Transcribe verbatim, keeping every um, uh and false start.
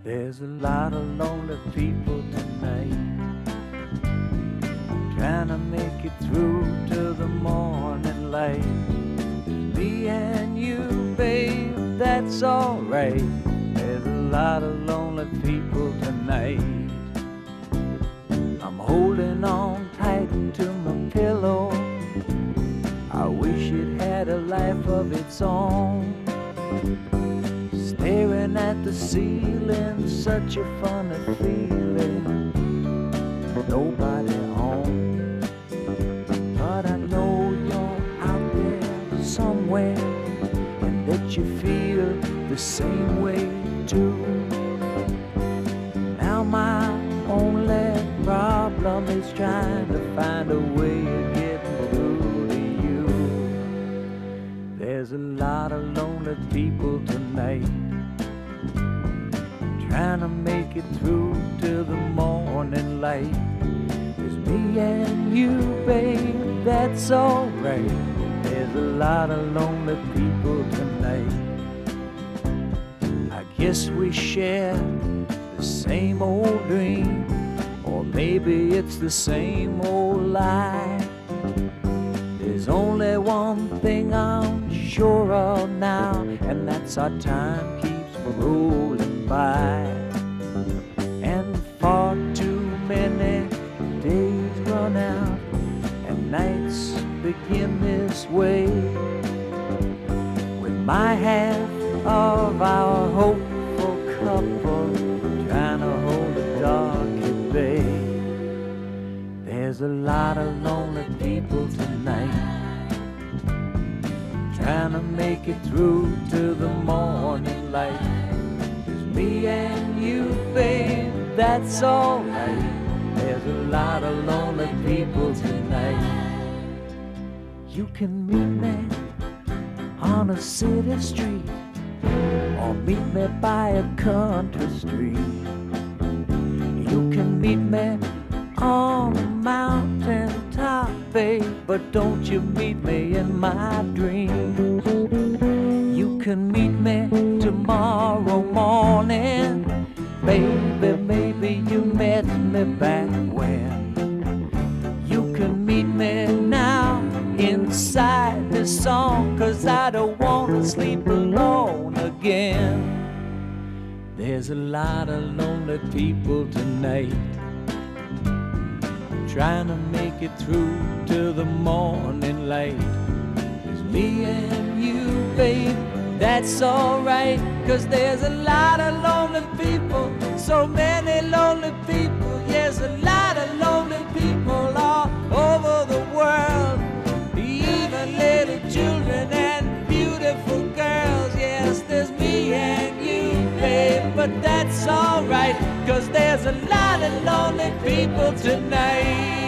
There's a lot of lonely people tonight, trying to make it through to the morning light. Me and you, babe, that's alright. There's a lot of lonely people tonight. I'm holding on tight to my pillow. I wish it had a life of its own. Staring at the ceiling, such a funny feeling. Nobody home, but I know you're out there somewhere, and that you feel the same way too. Now my only problem is trying to find a way of getting through to you. There's a lot of lonely people tonight, trying to make it through to the morning light. It's me and you, babe, that's alright. There's a lot of lonely people tonight. I guess we share the same old dream, or maybe it's the same old lie. There's only one thing I'm sure of now, and that's our time keeps rolling by. And far too many days run out, and nights begin this way, with my half of our hopeful couple trying to hold a dark at bay. There's a lot of lonely people tonight, trying to make it through to the morning light. It's me and you, babe, that's alright. There's a lot of lonely people tonight. You can meet me on a city street, or meet me by a country street. You can meet me on a mountain top, babe, but don't you meet me in my dreams. You can meet me tomorrow morning, baby, maybe you met me back when. You can meet me now inside this song, 'cause I don't wanna sleep alone again. There's a lot of lonely people tonight, trying to make it through to the morning light. It's me and you, babe, that's alright, 'cause there's a lot of lonely people, so many lonely people. Yes, a lot of lonely people all over the world, even little children and beautiful girls. Yes, there's me and you, babe, but that's alright, 'cause there's a lot of lonely people tonight.